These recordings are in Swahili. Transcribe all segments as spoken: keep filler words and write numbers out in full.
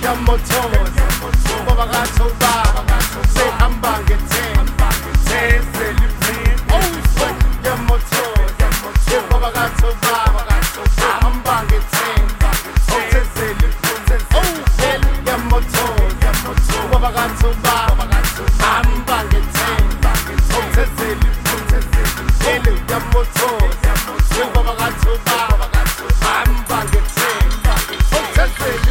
yamothoza ngoba kathoba sehamba ngethemba thezela iphini oh yamothoza ngoba kathoba sehamba ngethemba thezela iphini oh yamothoza ngoba kathoba hamba ngethemba thezela iphini yamothoza ngoba kathoba hamba ngethemba thezela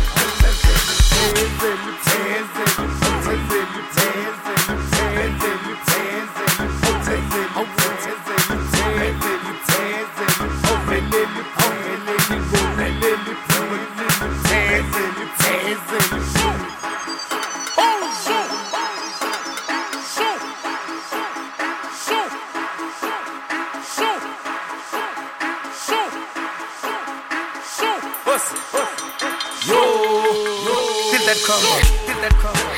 Yo, yo, feel that combo, feel that combo.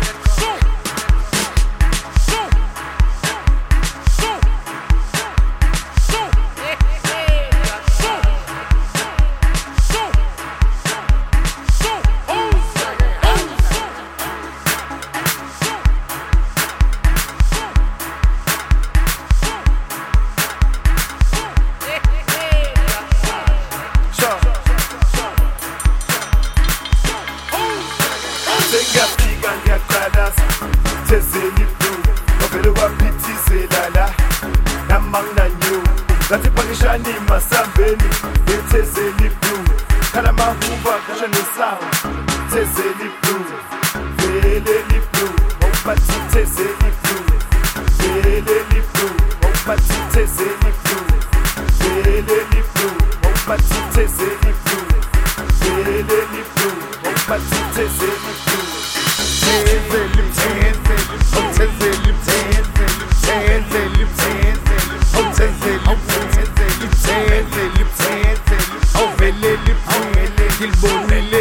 Ngiyafika ngiyaqalaza thezela iblu ovele waphithizela la namangnanyu ngathi pakishani masambeni ngethezela iblu khala mahuba kasha nesawo thezela iblu vele iblu awubathi thezela iblu vele iblu awubathi thezela iblu vele iblu awubathi thezela iblu vele iblu awubathi thezela iblu Oh,